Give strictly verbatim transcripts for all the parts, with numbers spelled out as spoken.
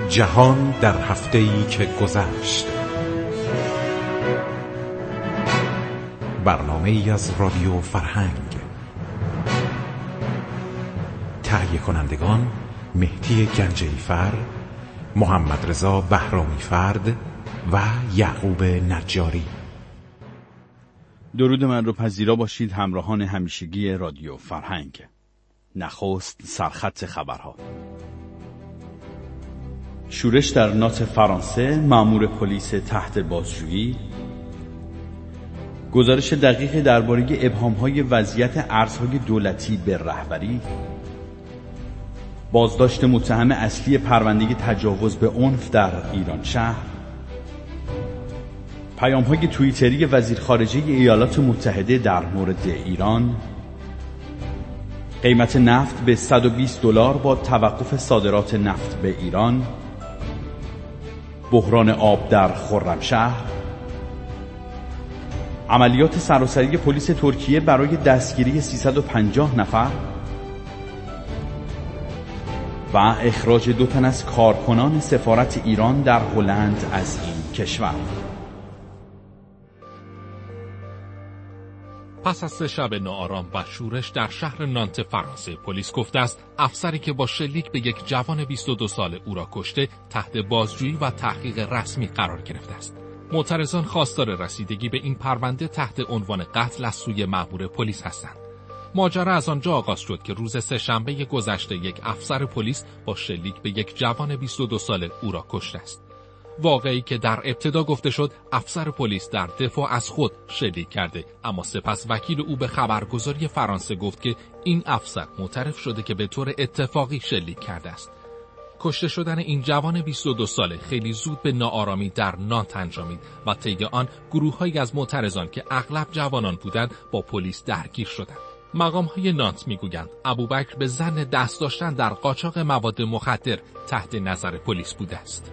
جهان در هفته‌ای که گذشت. برنامه‌ای از رادیو فرهنگ. تهیه کنندگان مهدی گنجیفر، محمد رضا بهرامی فرد و یعقوب نجاری. درود من رو پذیرا باشید همراهان همیشگی رادیو فرهنگ. نخست سرخط خبرها. شورش در نات فرانسه، مأمور پلیس تحت بازجویی. گزارش دقیق درباره ابهام‌های وضعیت ارزهای دولتی به رهبری. بازداشت متهم اصلی پرونده تجاوز به عنف در ایران شهر. پیام‌های توییتری وزیر خارجه ایالات متحده در مورد ایران. قیمت نفت به صد و بیست دلار با توقف صادرات نفت به ایران. بحران آب در خرمشهر. عملیات سراسری پلیس ترکیه برای دستگیری سیصد و پنجاه نفر و اخراج دو تن از کارکنان سفارت ایران در هلند از این کشور. پس از سه شب ناآرام و شورش در شهر نانت فرانسه، پلیس گفته است افسری که با شلیک به یک جوان بیست و دو ساله او را کشته تحت بازجویی و تحقیق رسمی قرار گرفته است. معترضان خواستار رسیدگی به این پرونده تحت عنوان قتل از سوی مأمور پلیس هستند. ماجرا از آنجا آغاز شد که روز سه‌شنبه گذشته یک افسر پلیس با شلیک به یک جوان بیست و دو ساله او را کشته است. واقعی که در ابتدا گفته شد افسر پلیس در دفاع از خود شلیک کرده، اما سپس وکیل او به خبرگزاری فرانسه گفت که این افسر معترف شده که به طور اتفاقی شلیک کرده است. کشته شدن این جوان بیست و دو ساله خیلی زود به ناآرامی در نانت انجامید و طی آن گروه‌هایی از معترضان که اغلب جوانان بودند با پلیس درگیر شدند. مقام‌های نانت می‌گویند ابوبکر به ظن دست داشتن در قاچاق مواد مخدر تحت نظر پلیس بوده است.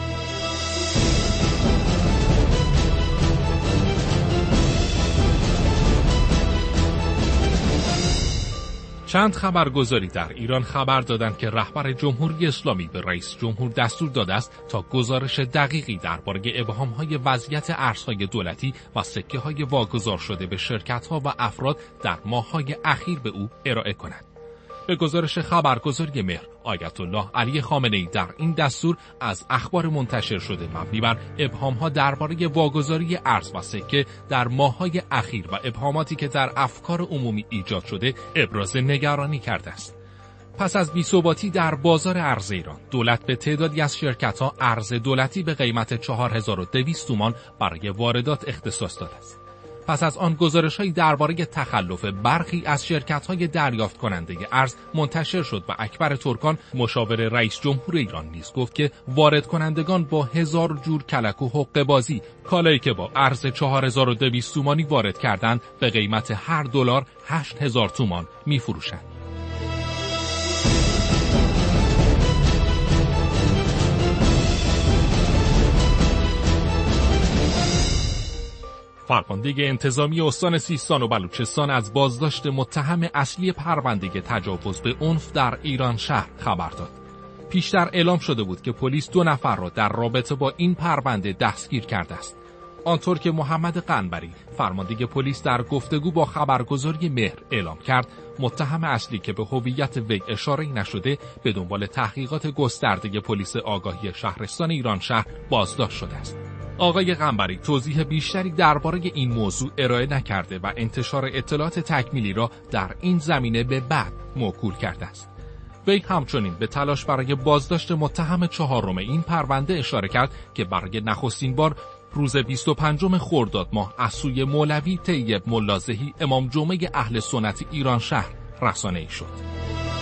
چند خبرگزاری در ایران خبر دادند که رهبر جمهوری اسلامی به رئیس جمهور دستور داده است تا گزارش دقیقی درباره ابهام‌های وضعیت ارزهای دولتی و سکه‌های واگذار شده به شرکت‌ها و افراد در ماه‌های اخیر به او ارائه کند. به گزارش خبرگزاری مهر، آیت الله علی خامنه‌ای در این دستور از اخبار منتشر شده مبنی بر ابهام‌ها درباره واگذاری ارز و سکه در ماه‌های اخیر و ابهاماتی که در افکار عمومی ایجاد شده ابراز نگرانی کرده است. پس از بی‌ثباتی در بازار ارز ایران، دولت به تعدادی از شرکت‌ها ارز دولتی به قیمت چهار هزار و دویست تومان برای واردات اختصاص داده است. پس از آن گزارش‌هایی درباره تخلف برخی از شرکت‌های دریافت کننده ارز منتشر شد و اکبر ترکان مشاور رئیس جمهور ایران نیز گفت که وارد کنندگان با هزار جور کلک و حقه بازی کالایی که با ارز چهار هزار و دویست تومانی وارد کردند به قیمت هر دلار هشت هزار تومان می‌فروشند. فرمانده انتظامی استان سیستان و بلوچستان از بازداشت متهم اصلی پرونده تجاوز به عنف در ایران شهر خبر داد. پیشتر اعلام شده بود که پلیس دو نفر را در رابطه با این پرونده دستگیر کرده است. آنطور که محمد قنبری، فرمانده پلیس در گفتگو با خبرگزاری مهر اعلام کرد، متهم اصلی که به هویت وی اشاره نشده به دنبال تحقیقات گسترده پلیس آگاهی شهرستان ایران شهر بازداشت شده است. آقای قنبری توضیح بیشتری درباره این موضوع ارائه نکرده و انتشار اطلاعات تکمیلی را در این زمینه به بعد موکول کرده است. وی همچنین به تلاش برای بازداشت متهم چهارم این پرونده اشاره کرد که برای نخستین بار روز بیست و پنجم خرداد ماه از سوی مولوی طیب ملازهی امام جمعه اهل سنت ایران شهر رسانه‌ای شد.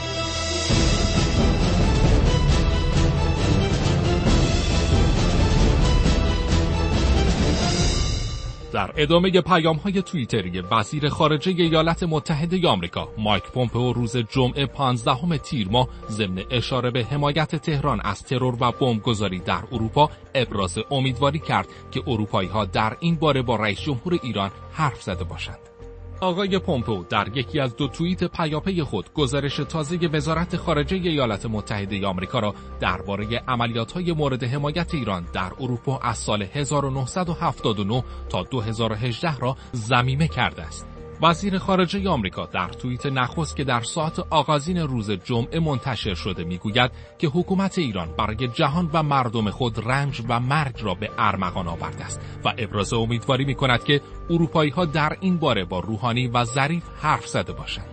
در ادامه پیام‌های توییتری وزیر خارجه ایالات متحده آمریکا مایک پومپئو روز جمعه پانزدهم تیر ماه ضمن اشاره به حمایت تهران از ترور و بمبگذاری در اروپا ابراز امیدواری کرد که اروپایی‌ها در این باره با رئیس جمهور ایران حرف زده باشند. آقای پومپئو در یکی از دو توییت پیاپی خود گزارش تازه وزارت خارجه ایالات متحده آمریکا را درباره عملیات‌های مورد حمایت ایران در اروپا از سال هزار و نهصد و هفتاد و نه تا دو هزار و هجده را ضمیمه کرده است. وزیر خارجه آمریکا در توییت نخست که در ساعت آغازین روز جمعه منتشر شده میگوید که حکومت ایران برای جهان و مردم خود رنج و مرگ را به ارمغان آورده است و ابراز امیدواری میکند که اروپایی‌ها در این باره با روحانی و ظریف حرف زده باشند.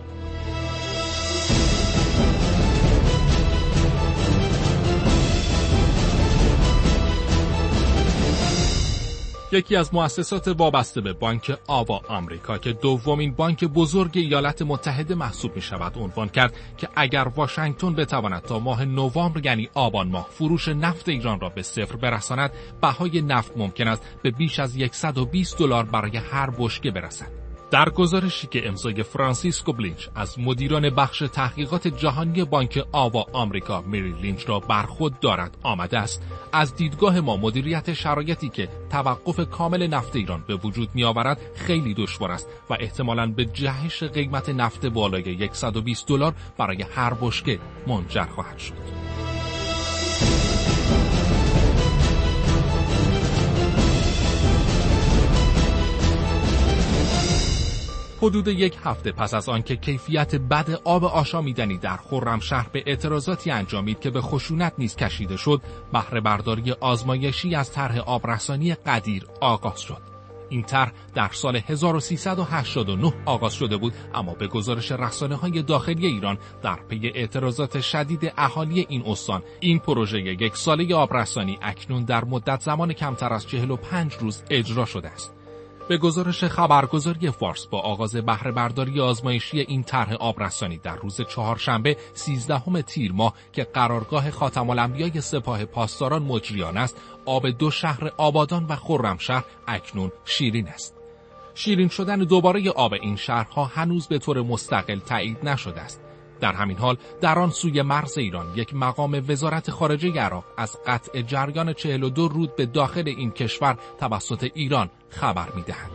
یکی از مؤسسات وابسته به بانک آوا آمریکا که دومین بانک بزرگ ایالات متحده محسوب می شود عنوان کرد که اگر واشنگتن بتواند تا ماه نوامبر یعنی آبان ماه فروش نفت ایران را به صفر برساند، بهای نفت ممکن است به بیش از صد و بیست دلار برای هر بشکه برسد. در گزارشی که امضای فرانسیسکو بلینچ از مدیران بخش تحقیقات جهانی بانک آوا آمریکا میری لینچ را بر خود دارد آمده است، از دیدگاه ما مدیریت شرایطی که توقف کامل نفت ایران به وجود می آورد خیلی دشوار است و احتمالاً به جهش قیمت نفت بالای صد و بیست دلار برای هر بشکه منجر خواهد شد. حدود یک هفته پس از آنکه کیفیت بد آب آشامیدنی در خرمشهر به اعتراضاتی انجامید که به خشونت نیز کشیده شد، بهره برداری آزمایشی از طرح آبرسانی قدیر آغاز شد. این طرح در سال هزار و سیصد و هشتاد و نه آغاز شده بود، اما به گزارش رسانه‌های داخلی ایران در پی اعتراضات شدید اهالی این استان، این پروژه یک ساله آبرسانی اکنون در مدت زمان کمتر از چهل و پنج روز اجرا شده است. به گزارش خبرگزاری فارس، با آغاز بهره برداری آزمایشی این طرح آبرسانی در روز چهارشنبه سیزدهم تیر ماه که قرارگاه خاتم الانبیای سپاه پاسداران مجریان است، آب دو شهر آبادان و خرمشهر اکنون شیرین است. شیرین شدن دوباره آب این شهرها هنوز به طور مستقل تایید نشده است. در همین حال در آن سوی مرز ایران یک مقام وزارت خارجه عراق از قطع جریان چهل و دو رود به داخل این کشور توسط ایران خبر می‌دهد.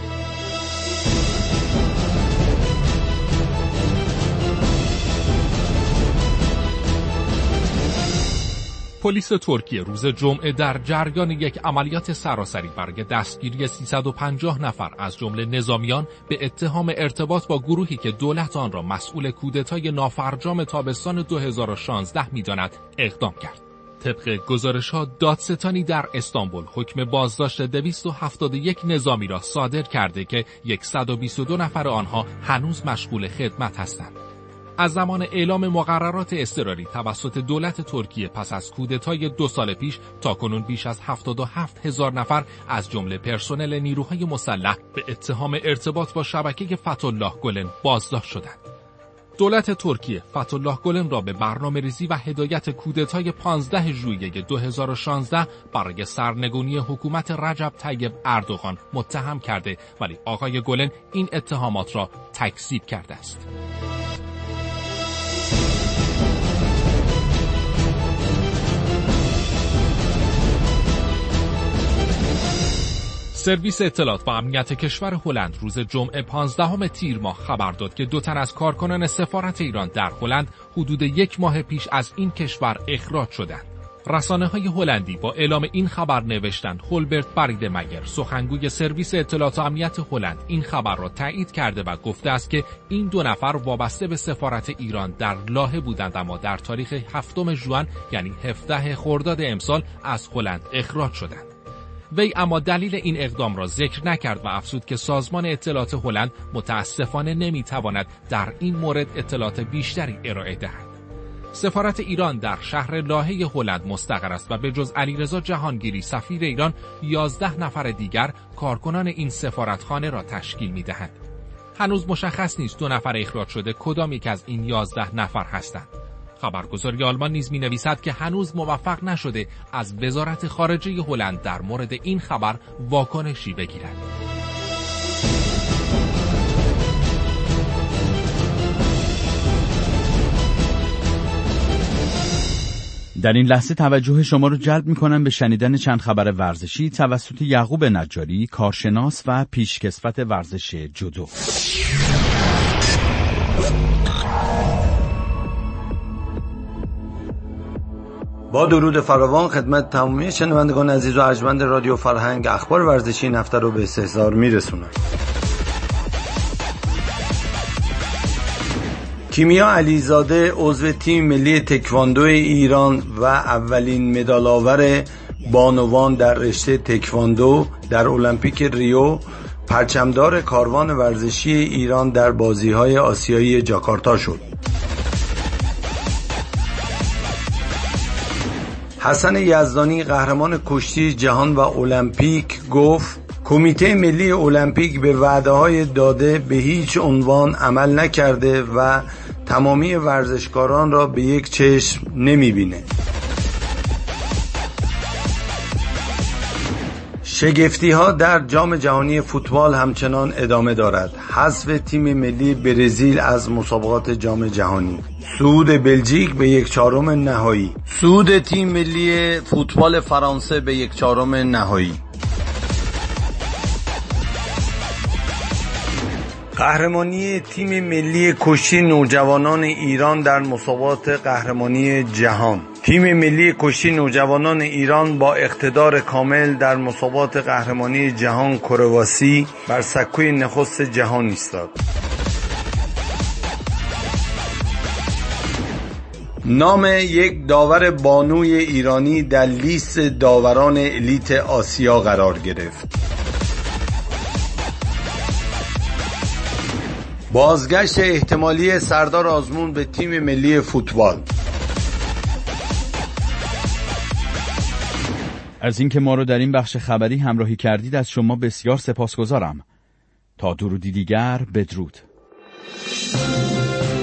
پلیس ترکیه روز جمعه در جریان یک عملیات سراسری برای دستگیری سیصد و پنجاه نفر از جمله نظامیان به اتهام ارتباط با گروهی که دولت آن را مسئول کودتای نافرجام تابستان دو هزار و شانزده می‌داند اقدام کرد. طبق گزارش‌ها دادستانی در استانبول حکم بازداشت دویست و هفتاد و یک نظامی را صادر کرده که صد و بیست و دو نفر آنها هنوز مشغول خدمت هستند. از زمان اعلام مقررات اضطراری توسط دولت ترکیه پس از کودتای دو سال پیش تاکنون بیش از هفتاد و هفت هزار نفر از جمله پرسنل نیروهای مسلح به اتهام ارتباط با شبکه فتح‌الله گلن بازداشت شدند. دولت ترکیه فتح‌الله گلن را به برنامه‌ریزی و هدایت کودتای پانزدهم ژوئیه دو هزار و شانزده برای سرنگونی حکومت رجب طیب اردوغان متهم کرده، ولی آقای گلن این اتهامات را تکذیب کرده است. سرویس اطلاعات و امنیت کشور هلند روز جمعه پانزدهم تیر ماه خبر داد که دو تن از کارکنان سفارت ایران در هلند حدود یک ماه پیش از این کشور اخراج شدند. رسانه‌های هلندی با اعلام این خبر نوشتند هولبرت بریدمگر، سخنگوی سرویس اطلاعات و امنیت هلند، این خبر را تایید کرده و گفته است که این دو نفر وابسته به سفارت ایران در لاهه بودند، اما در تاریخ هفتم ژوئن یعنی هفدهم خرداد امسال از هلند اخراج شدند. وی اما دلیل این اقدام را ذکر نکرد و افزود که سازمان اطلاعات هلند متاسفانه نمیتواند در این مورد اطلاعات بیشتری ارائه دهد. سفارت ایران در شهر لاهه هلند مستقر است و به جز علیرضا جهانگیری سفیر ایران، یازده نفر دیگر کارکنان این سفارتخانه را تشکیل میدهند. هنوز مشخص نیست دو نفر اخراج شده کدام یک از این یازده نفر هستند. خبرگزاری آلمان نیز می نویسد که هنوز موفق نشده از وزارت خارجه هلند در مورد این خبر واکنشی بگیرد. در این لحظه توجه شما رو جلب می‌کنم به شنیدن چند خبر ورزشی توسط یعقوب نجاری، کارشناس و پیشکسوت ورزش جودو. با درود فراوان خدمت تمامی شنوندگان عزیز و ارجمند رادیو فرهنگ، اخبار ورزشی این هفته رو به استحضار میرسونم. کیمیا علیزاده عضو تیم ملی تکواندو ایران و اولین مدال آور بانوان در رشته تکواندو در المپیک ریو، پرچمدار کاروان ورزشی ایران در بازی‌های آسیایی جاکارتا شد. حسن یزدانی قهرمان کشتی جهان و المپیک گفت کمیته ملی المپیک به وعده‌های داده به هیچ عنوان عمل نکرده و تمامی ورزشکاران را به یک چشم نمی‌بینه. شگفتی‌ها در جام جهانی فوتبال همچنان ادامه دارد. حذف تیم ملی برزیل از مسابقات جام جهانی، صعود بلژیک به یک چهارم نهایی، صعود تیم ملی فوتبال فرانسه به یک چهارم نهایی. قهرمانی تیم ملی کشتی نوجوانان ایران در مسابقات قهرمانی جهان. تیم ملی کشتی نوجوانان ایران با اقتدار کامل در مسابقات قهرمانی جهان کرواسی بر سکوی نخست جهان ایستاد. نام یک داور بانوی ایرانی در لیست داوران الیت آسیا قرار گرفت. بازگشت احتمالی سردار آزمون به تیم ملی فوتبال. از اینکه ما رو در این بخش خبری همراهی کردید از شما بسیار سپاسگزارم. تا درودی دیگر، بدرود.